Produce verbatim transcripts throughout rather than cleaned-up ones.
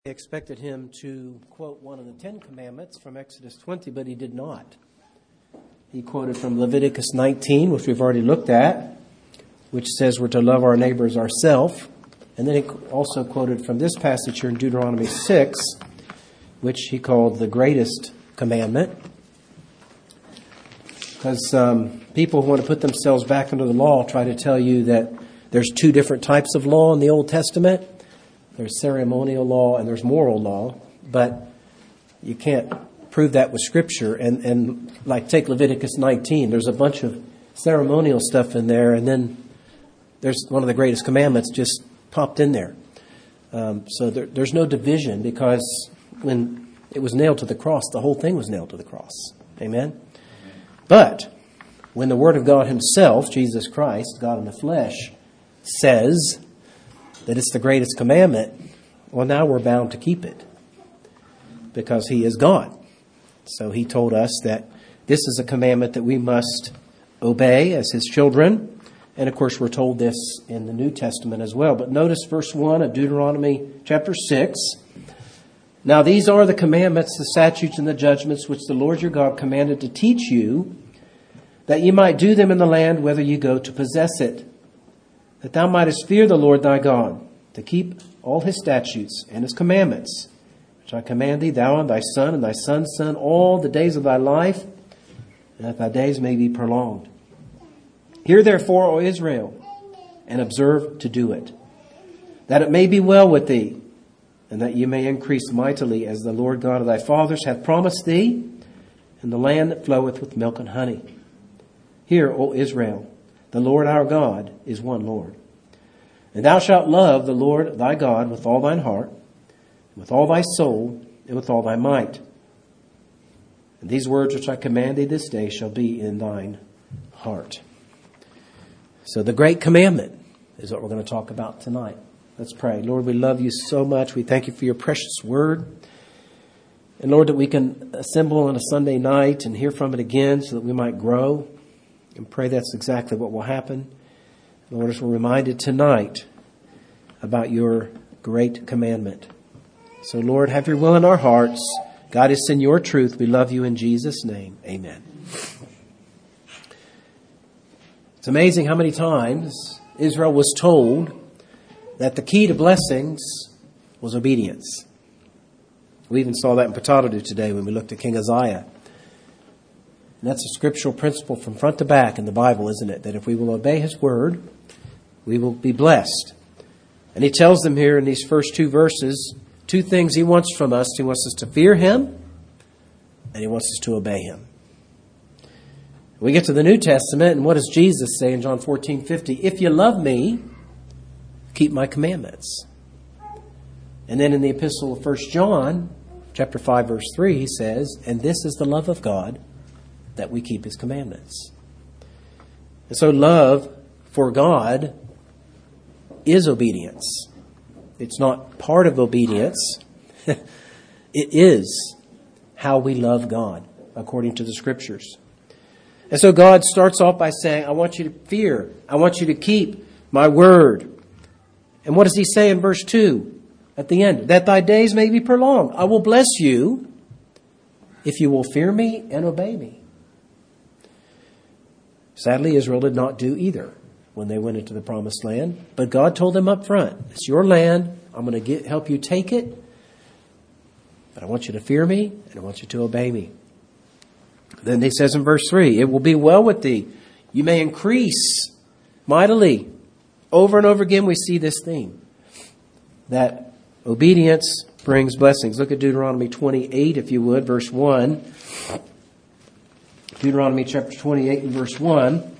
They expected him to quote one of the Ten Commandments from Exodus twenty, but he did not. He quoted from Leviticus nineteen, which we've already looked at, which says we're to love our neighbors ourselves. And then he also quoted from this passage here in Deuteronomy six, which he called the greatest commandment. Because um, people who want to put themselves back under the law try to tell you that there's two different types of law in the Old Testament. There's ceremonial law and there's moral law, but you can't prove that with Scripture. And, and like take Leviticus nineteen, there's a bunch of ceremonial stuff in there, and then there's one of the greatest commandments just popped in there. Um, so there, there's no division, because when it was nailed to the cross, the whole thing was nailed to the cross. Amen? But when the Word of God Himself, Jesus Christ, God in the flesh, says that it's the greatest commandment, well, now we're bound to keep it because He is God. So He told us that this is a commandment that we must obey as His children. And of course, we're told this in the New Testament as well. But notice verse one of Deuteronomy chapter six. Now these are the commandments, the statutes, and the judgments which the Lord your God commanded to teach you, that ye might do them in the land whither ye go to possess it, that thou mightest fear the Lord thy God, to keep all His statutes and His commandments, which I command thee, thou and thy son and thy son's son, all the days of thy life, and that thy days may be prolonged. Hear therefore, O Israel, and observe to do it, that it may be well with thee, and that ye may increase mightily, as the Lord God of thy fathers hath promised thee, in the land that floweth with milk and honey. Hear, O Israel, the Lord our God is one Lord. And thou shalt love the Lord thy God with all thine heart, and with all thy soul, and with all thy might. And these words which I command thee this day shall be in thine heart. So the great commandment is what we're going to talk about tonight. Let's pray. Lord, we love you so much. We thank you for your precious word. And Lord, that we can assemble on a Sunday night and hear from it again so that we might grow. And pray that's exactly what will happen. Lord, as we're reminded tonight about your great commandment. So Lord, have your will in our hearts. Guide us in your truth. We love you in Jesus' name. Amen. It's amazing how many times Israel was told that the key to blessings was obedience. We even saw that in Patadadu today when we looked at King Uzziah. And that's a scriptural principle from front to back in the Bible, isn't it? That if we will obey His word, we will be blessed. And He tells them here in these first two verses, two things He wants from us. He wants us to fear Him, and He wants us to obey Him. We get to the New Testament, and what does Jesus say in John fourteen fifty? If you love me, keep my commandments. And then in the epistle of First John, chapter five, verse three, he says, and this is the love of God, that we keep His commandments. And so love for God is obedience. It's not part of obedience. It is how we love God, according to the Scriptures. And so God starts off by saying, I want you to fear. I want you to keep my word. And what does He say in verse two at the end? That thy days may be prolonged. I will bless you if you will fear me and obey me. Sadly, Israel did not do either when they went into the promised land. But God told them up front, it's your land. I'm going to get, help you take it. But I want you to fear me and I want you to obey me. Then He says in verse three, it will be well with thee. You may increase mightily. Over and over again we see this theme. That obedience brings blessings. Look at Deuteronomy twenty-eight, if you would, verse one. Deuteronomy chapter twenty-eight and verse one.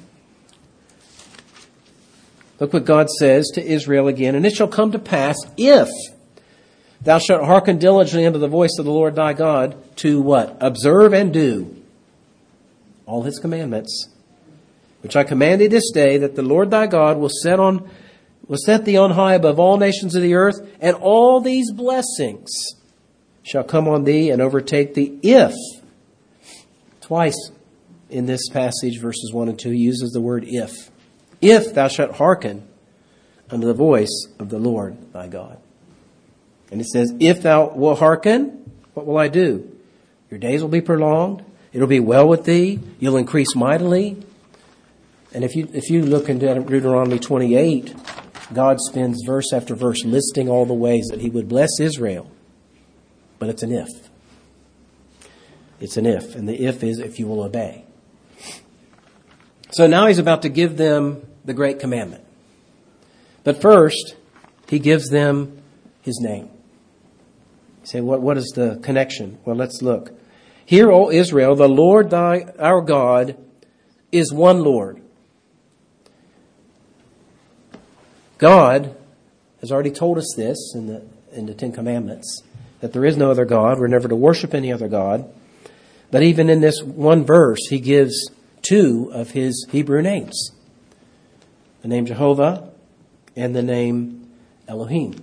Look what God says to Israel again. And it shall come to pass, if thou shalt hearken diligently unto the voice of the Lord thy God, to what? Observe and do all His commandments, which I command thee this day, that the Lord thy God will set on will set thee on high above all nations of the earth, and all these blessings shall come on thee and overtake thee, if, twice in this passage, verses one and two, he uses the word if. If thou shalt hearken unto the voice of the Lord thy God. And it says, if thou wilt hearken, what will I do? Your days will be prolonged. It'll be well with thee. You'll increase mightily. And if you if you look into Deuteronomy twenty-eight, God spends verse after verse listing all the ways that he would bless Israel. But it's an if. It's an if. And the if is if you will obey. So now he's about to give them the great commandment. But first, he gives them his name. You say, what, what is the connection? Well, let's look. Hear, O Israel, the Lord thy, our God, is one Lord. God has already told us this in the, in the Ten Commandments, that there is no other God. We're never to worship any other God. But even in this one verse, he gives two of his Hebrew names. The name Jehovah and the name Elohim.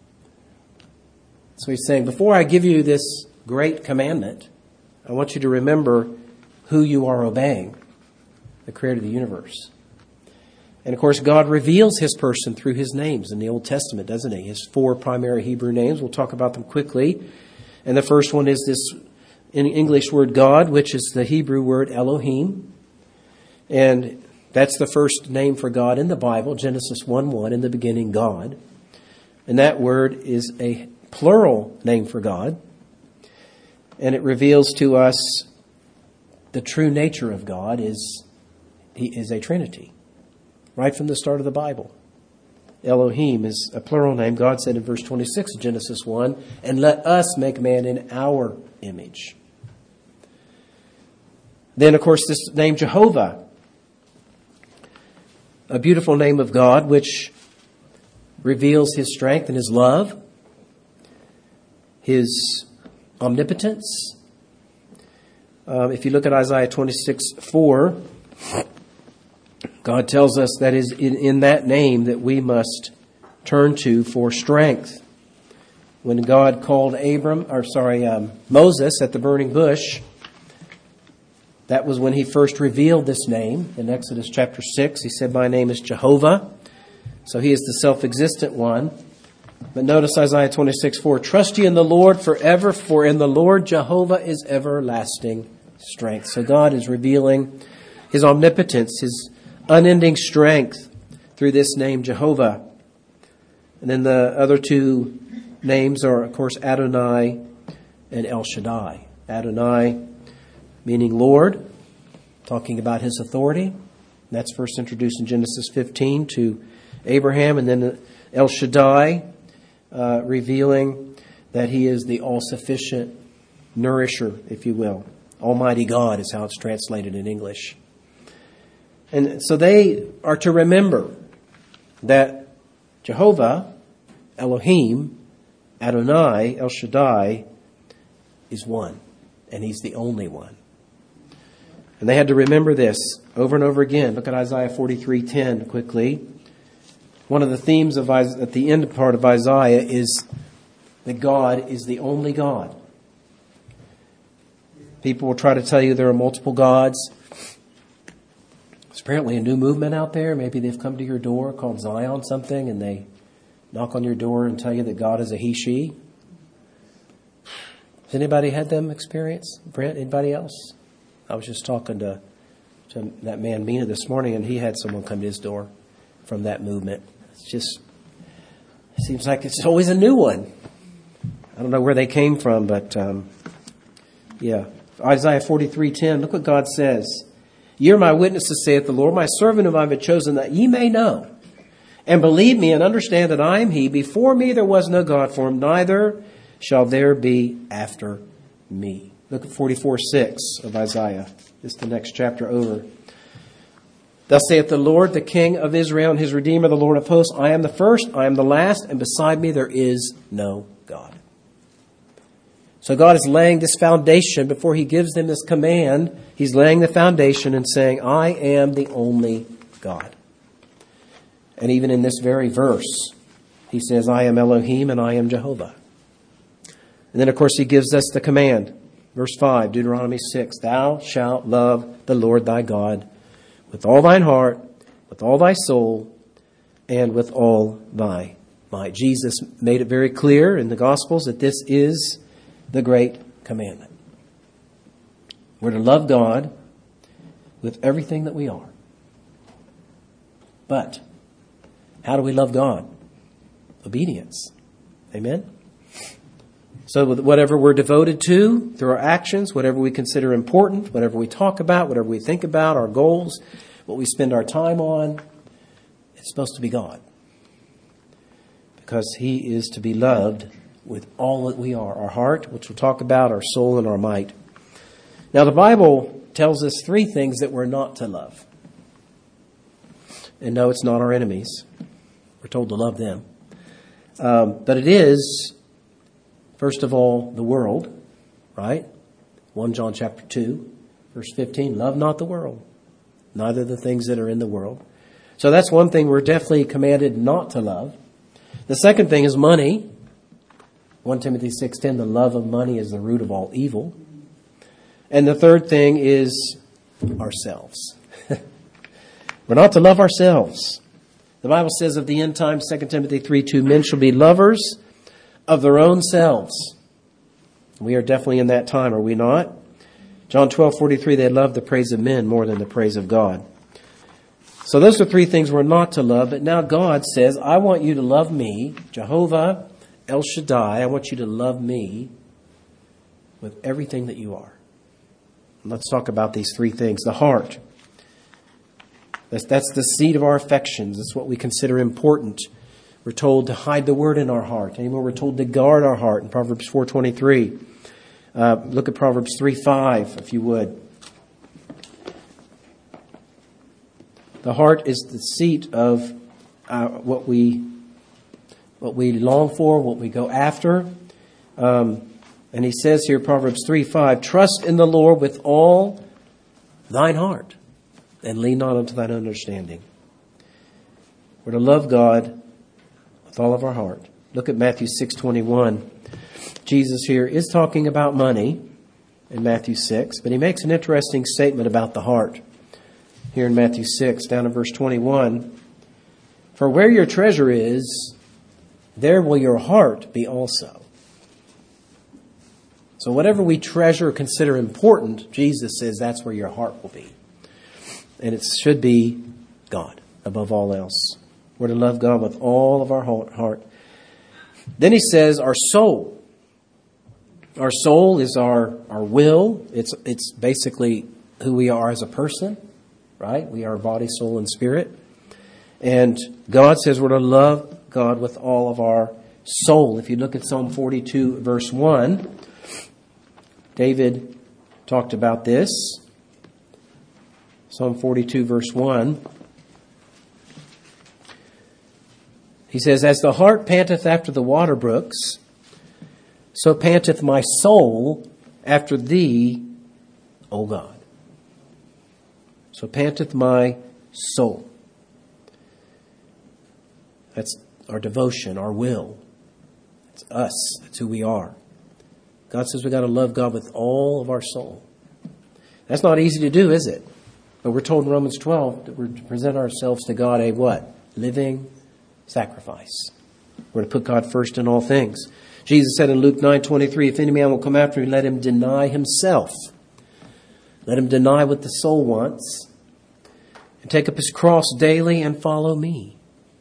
So he's saying, before I give you this great commandment, I want you to remember who you are obeying, the creator of the universe. And of course, God reveals his person through his names in the Old Testament, doesn't he? His four primary Hebrew names. We'll talk about them quickly. And the first one is this in English word God, which is the Hebrew word Elohim. And that's the first name for God in the Bible, Genesis one one, in the beginning, God. And that word is a plural name for God. And it reveals to us the true nature of God is he is a Trinity. Right from the start of the Bible. Elohim is a plural name. God said in verse twenty-six of Genesis one, and let us make man in our image. Then, of course, this name Jehovah, a beautiful name of God, which reveals his strength and his love, his omnipotence. Um, if you look at Isaiah twenty-six four, God tells us that is in, in that name that we must turn to for strength. When God called Abram, or sorry, um, Moses at the burning bush, that was when he first revealed this name. In Exodus chapter six, he said, my name is Jehovah. So he is the self-existent one. But notice Isaiah twenty-six four, trust ye in the Lord forever, for in the Lord Jehovah is everlasting strength. So God is revealing his omnipotence, his unending strength through this name Jehovah. And then the other two names are, of course, Adonai and El Shaddai. Adonai meaning Lord, talking about his authority. That's first introduced in Genesis fifteen to Abraham. And then El Shaddai, uh, revealing that he is the all-sufficient nourisher, if you will. Almighty God is how it's translated in English. And so they are to remember that Jehovah, Elohim, Adonai, El Shaddai is one. And he's the only one. And they had to remember this over and over again. Look at Isaiah forty-three ten quickly. One of the themes of at the end part of Isaiah is that God is the only God. People will try to tell you there are multiple gods. There's apparently a new movement out there. Maybe they've come to your door called Zion something, and they knock on your door and tell you that God is a he, she. Has anybody had them experience? Brent, anybody else? I was just talking to, to that man Mina this morning, and he had someone come to his door from that movement. It's just, it seems like it's always a new one. I don't know where they came from, but um, yeah. Isaiah forty-three ten, look what God says. Ye are my witnesses, saith the Lord, my servant whom I have chosen, that ye may know, and believe me, and understand that I am he. Before me there was no God formed, neither shall there be after me. Look at forty-four six of Isaiah. This is the next chapter over. Thus saith the Lord, the King of Israel, and his Redeemer, the Lord of hosts, I am the first, I am the last, and beside me there is no God. So God is laying this foundation before he gives them this command. He's laying the foundation and saying, I am the only God. And even in this very verse, he says, I am Elohim and I am Jehovah. And then, of course, he gives us the command. Verse five, Deuteronomy six, thou shalt love the Lord thy God with all thine heart, with all thy soul, and with all thy might. Jesus made it very clear in the Gospels that this is the great commandment. We're to love God with everything that we are. But how do we love God? Obedience. Amen? So whatever we're devoted to through our actions, whatever we consider important, whatever we talk about, whatever we think about, our goals, what we spend our time on, it's supposed to be God. Because He is to be loved with all that we are. Our heart, which we'll talk about, our soul, and our might. Now the Bible tells us three things that we're not to love. And no, it's not our enemies. We're told to love them. Um, but it is, first of all, the world, right? First John chapter two, verse fifteen, love not the world, neither the things that are in the world. So that's one thing we're definitely commanded not to love. The second thing is money. First Timothy six ten, the love of money is the root of all evil. And the third thing is ourselves. We're not to love ourselves. The Bible says of the end times, Second Timothy three two, men shall be lovers of their own selves. We are definitely in that time, are we not? John twelve forty-three, they love the praise of men more than the praise of God. So those are three things we're not to love. But now God says, I want you to love me, Jehovah El Shaddai. I want you to love me with everything that you are. And let's talk about these three things. The heart. That's, that's the seat of our affections. That's what we consider important. We're told to hide the word in our heart. Anymore, we're told to guard our heart in Proverbs four twenty-three. Uh, look at Proverbs three five, if you would. The heart is the seat of uh, what we what we long for, what we go after. Um, and he says here, Proverbs three five, trust in the Lord with all thine heart, and lean not unto thine understanding. We're to love God with all of our heart. Look at Matthew six twenty-one. Jesus here is talking about money in Matthew six, but he makes an interesting statement about the heart. Here in Matthew six, down in verse twenty-one, for where your treasure is, there will your heart be also. So whatever we treasure or consider important, Jesus says that's where your heart will be. And it should be God above all else. We're to love God with all of our heart. Then he says our soul. Our soul is our, our will. It's, it's basically who we are as a person. Right? We are body, soul, and spirit. And God says we're to love God with all of our soul. If you look at Psalm forty-two, verse one, David talked about this. Psalm forty-two, verse one. He says, as the hart panteth after the water brooks, so panteth my soul after thee, O God. So panteth my soul. That's our devotion, our will. It's us. That's who we are. God says we've got to love God with all of our soul. That's not easy to do, is it? But we're told in Romans twelve that we're to present ourselves to God a what? Living sacrifice. We're to put God first in all things. Jesus said in Luke nine twenty-three, if any man will come after me, let him deny himself. Let him deny what the soul wants and take up his cross daily and follow me.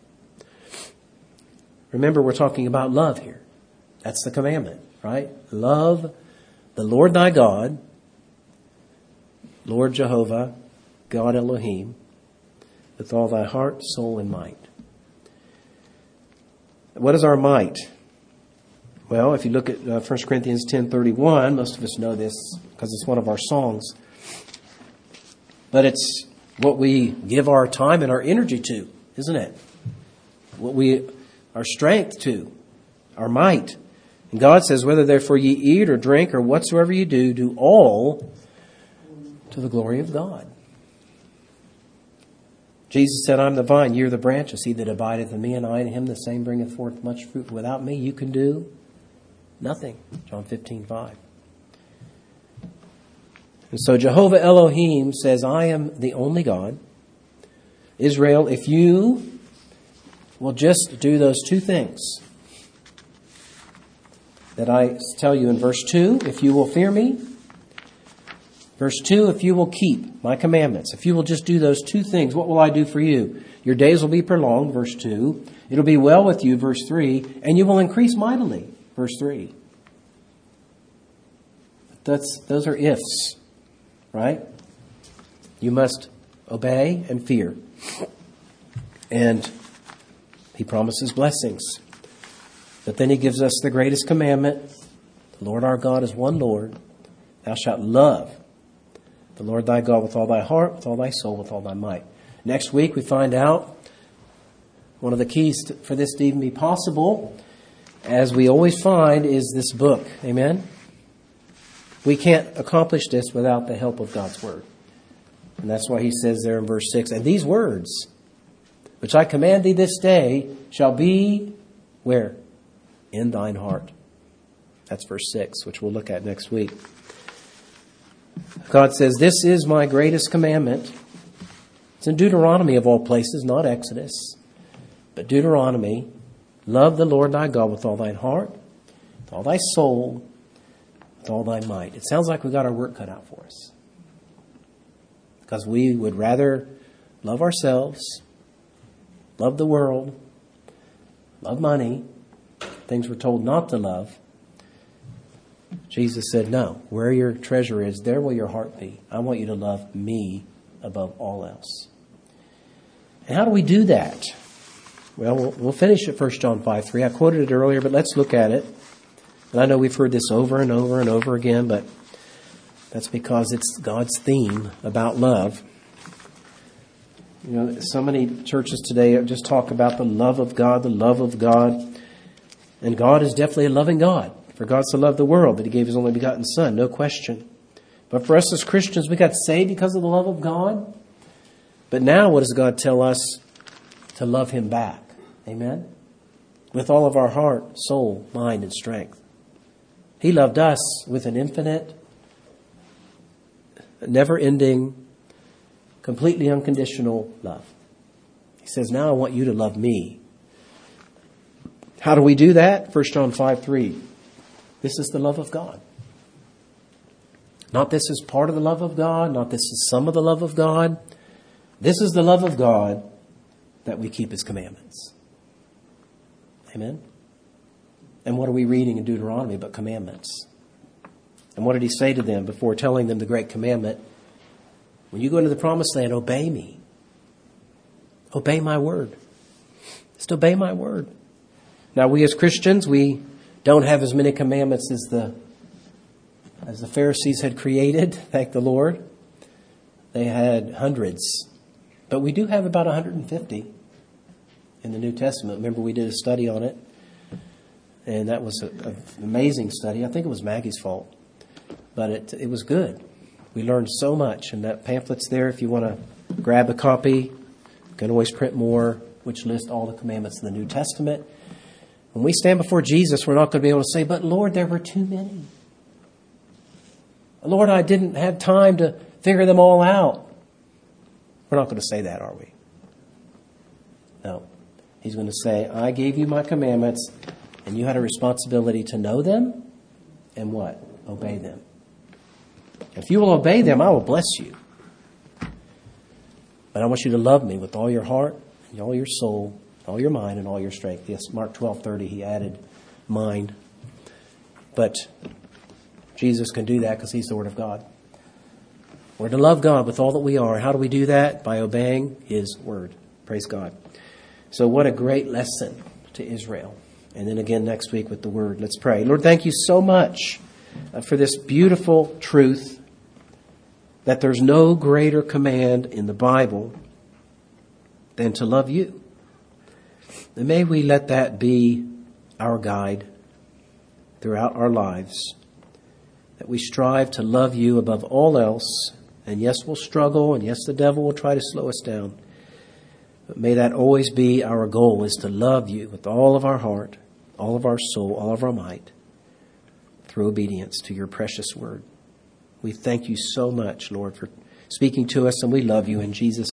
Remember, we're talking about love here. That's the commandment, right? Love the Lord thy God, Lord Jehovah, God Elohim, with all thy heart, soul, and might. What is our might? Well, if you look at uh, First Corinthians ten thirty-one, most of us know this because it's one of our songs. But it's what we give our time and our energy to, isn't it? What we, our strength to, our might. And God says, whether therefore ye eat or drink or whatsoever ye do, do all to the glory of God. Jesus said, I'm the vine, ye are the branches. He that abideth in me and I in him, the same bringeth forth much fruit. Without me you can do nothing. John fifteen five. And so Jehovah Elohim says, I am the only God. Israel, if you will just do those two things that I tell you in verse two, if you will fear me. Verse two, if you will keep my commandments. If you will just do those two things, what will I do for you? Your days will be prolonged, verse two. It'll be well with you, verse three. And you will increase mightily, verse three. That's, those are ifs, right? You must obey and fear. And he promises blessings. But then he gives us the greatest commandment. The Lord our God is one Lord. Thou shalt love the Lord thy God with all thy heart, with all thy soul, with all thy might. Next week we find out one of the keys to, for this to even be possible, as we always find, is this book. Amen? We can't accomplish this without the help of God's Word. And that's why he says there in verse six, and these words, which I command thee this day, shall be, where? In thine heart. That's verse six, which we'll look at next week. God says, this is my greatest commandment. It's in Deuteronomy of all places, not Exodus. But Deuteronomy, love the Lord thy God with all thine heart, with all thy soul, with all thy might. It sounds like we've got our work cut out for us. Because we would rather love ourselves, love the world, love money, things we're told not to love. Jesus said, no, where your treasure is, there will your heart be. I want you to love me above all else. And how do we do that? Well, we'll, we'll finish at First John five three. I quoted it earlier, but let's look at it. And I know we've heard this over and over and over again, but that's because it's God's theme about love. You know, so many churches today just talk about the love of God, the love of God. And God is definitely a loving God. For God so loved the world that he gave his only begotten Son, no question. But for us as Christians, we got saved because of the love of God. But now what does God tell us? To love him back. Amen? With all of our heart, soul, mind, and strength. He loved us with an infinite, never-ending, completely unconditional love. He says, now I want you to love me. How do we do that? First John five three. This is the love of God. Not this is part of the love of God. Not this is some of the love of God. This is the love of God, that we keep his commandments. Amen? And what are we reading in Deuteronomy but commandments? And what did he say to them before telling them the great commandment? When you go into the promised land, obey me. Obey my word. Just obey my word. Now, we as Christians, we don't have as many commandments as the as the Pharisees had created. Thank the Lord. They had hundreds. But we do have about one hundred fifty in the New Testament. Remember, we did a study on it. And that was an amazing study. I think it was Maggie's fault. But it it was good. We learned so much. And that pamphlet's there if you want to grab a copy. You can always print more, which list all the commandments in the New Testament. When we stand before Jesus, we're not going to be able to say, but Lord, there were too many. Lord, I didn't have time to figure them all out. We're not going to say that, are we? No. He's going to say, I gave you my commandments, and you had a responsibility to know them, and what? Obey them. If you will obey them, I will bless you. But I want you to love me with all your heart, and all your soul, all your mind, and all your strength. Yes, Mark twelve thirty, he added mind. But Jesus can do that because he's the Word of God. We're to love God with all that we are. How do we do that? By obeying his word. Praise God. So what a great lesson to Israel. And then again next week with the word. Let's pray. Lord, thank you so much for this beautiful truth that there's no greater command in the Bible than to love you. And may we let that be our guide throughout our lives. That we strive to love you above all else. And yes, we'll struggle. And yes, the devil will try to slow us down. But may that always be our goal, is to love you with all of our heart, all of our soul, all of our might, through obedience to your precious word. We thank you so much, Lord, for speaking to us, and we love you in Jesus' name.